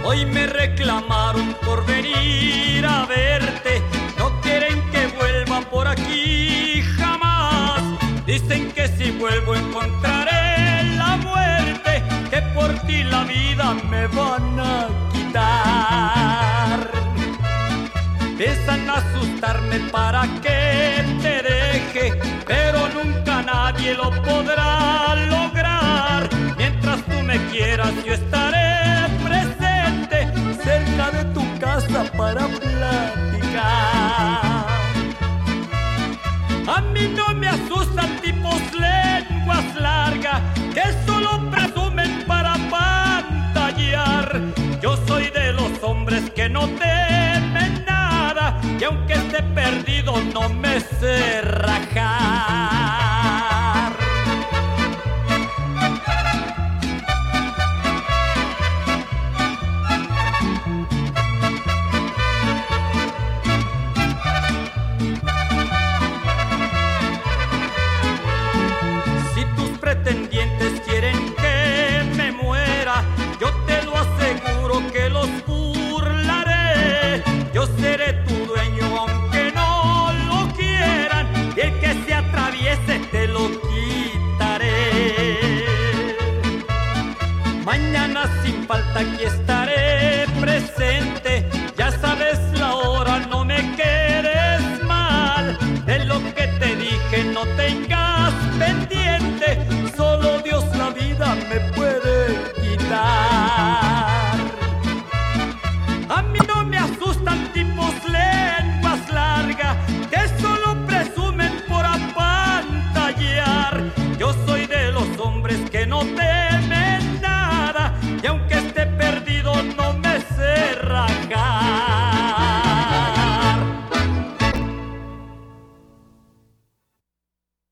Hoy me reclamaron por venir a verte, no quieren que vuelva por aquí jamás. Dicen que si vuelvo encontraré la muerte, que por ti la vida me van a quitar. Piensan asustarme para que te deje, pero nunca nadie lo podrá lograr. Mientras tú me quieras yo estaré presente cerca de tu casa para platicar. A mí no me asustan tipos lenguas largas que solo presumen para pantallar. Yo soy de los hombres que no temen nada, y aunque esté perdido no me sé rajar. Si tus pretendientes quieren que me muera, yo te lo aseguro que los burlaré. Yo seré tu dueño aunque no lo quieran, y el que se atraviese te lo quitaré. Mañana sin falta aquí estaré presente, ya sabes